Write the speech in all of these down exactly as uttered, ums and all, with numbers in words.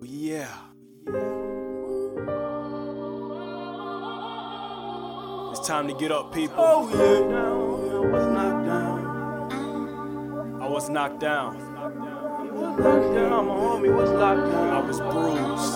Yeah. It's time to get up, people. Oh yeah, I was knocked down. I was knocked down. He was knocked down, my homie was locked down. I was bruised.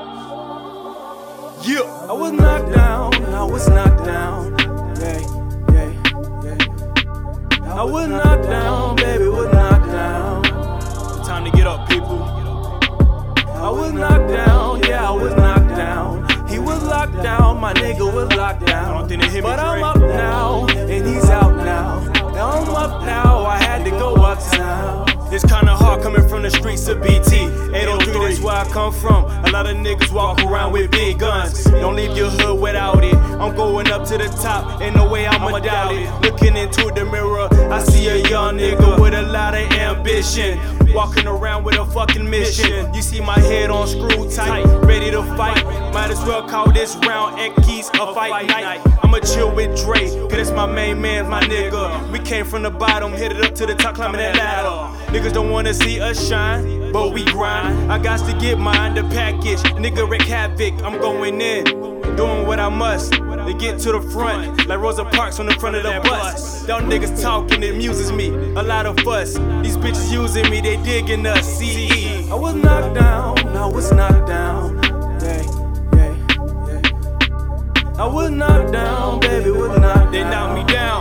Yeah, I was knocked down. I was knocked down. Yeah, yeah, yeah. I was knocked down, baby, was knocked down. It's time to get up, people. I was knocked down, yeah, I was knocked down. He was locked down, my nigga was locked down. I don't think they hit me, But I'm Dre. up now, and he's out now. Now I'm up now, I had to go uptown. It's kinda hard coming from the streets of B T. eight oh three, that's where I come from. A lot of niggas walk around with big guns. Don't leave your hood without it. I'm going up to the top, ain't no way I'ma doubt it. Looking into the mirror, I see a young nigga with a lot of ambition. Walking around with a fucking mission. You see my head on screw tight, ready to fight. Might as well call this round Ekis a fight night. I'ma chill with Dre, cause that's my main man, my nigga. We came from the bottom, hit it up to the top, climbing that ladder. Niggas don't wanna see us shine, but we grind. I got to get mine, the package. Nigga wreak havoc, I'm going in, doing what I must to get to the front, like Rosa Parks on the front of the bus. Y'all niggas talking, it amuses me, a lot of fuss. These bitches using me, they digging us, C E. I was knocked down, I was knocked down. Yeah, yeah, yeah. I was knocked down, baby, was knocked down. They knocked me down.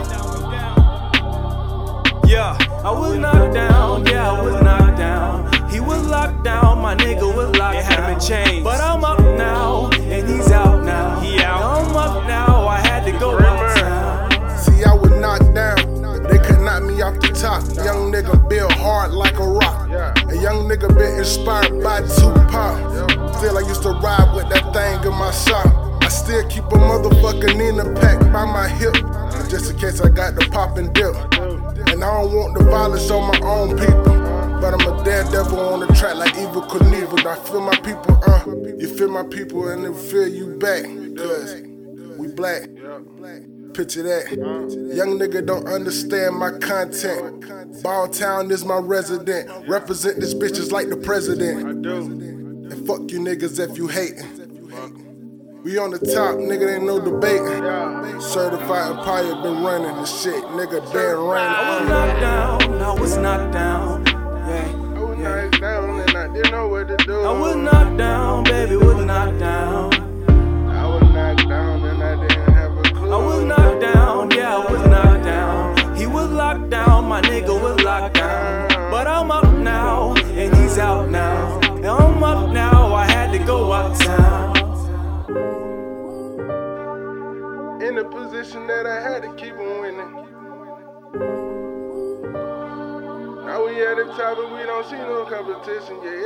Yeah. I was knocked down, yeah, I was knocked down. He was locked down, my nigga was locked They had him in down. chains. But I'm up now, and he's out now. He out. Now I'm up now, I had to go uptown. See, I was knocked down, but they could knock me off the top. Young nigga built hard like a rock. A young nigga been inspired by Tupac. Still, I used to ride with that thing in my shop. I still keep a motherfucking Nina pack by my hip, just in case I got the pop and dip. And I don't want the violence on my own people, but I'm a daredevil on the track like Evil Knievel. I feel my people, uh, you feel my people and they feel you back, cause we black. Picture that. Young nigga don't understand my content. Ball Town is my resident. Represent this bitch just like the president. And fuck you niggas if you hatin'. We on the top, nigga, ain't no debating. Certified Empire been running the shit, nigga been I was running. knocked down, I was knocked down. Yeah, I was knocked down and I didn't know what to do. I was knocked down, baby, was knocked down. I was knocked down and I didn't have a clue. I was knocked down, yeah, I was knocked down. He was locked down, my nigga was locked down. But I'm up now, and he's out now. And I'm up now, I had to go uptown. In the position that I had to keep on winning. Now we at the top and we don't see no competition, yeah,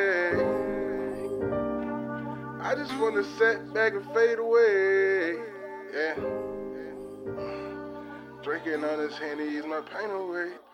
yeah. I just wanna sit back and fade away, yeah. Drinking on this Henny ease my pain away.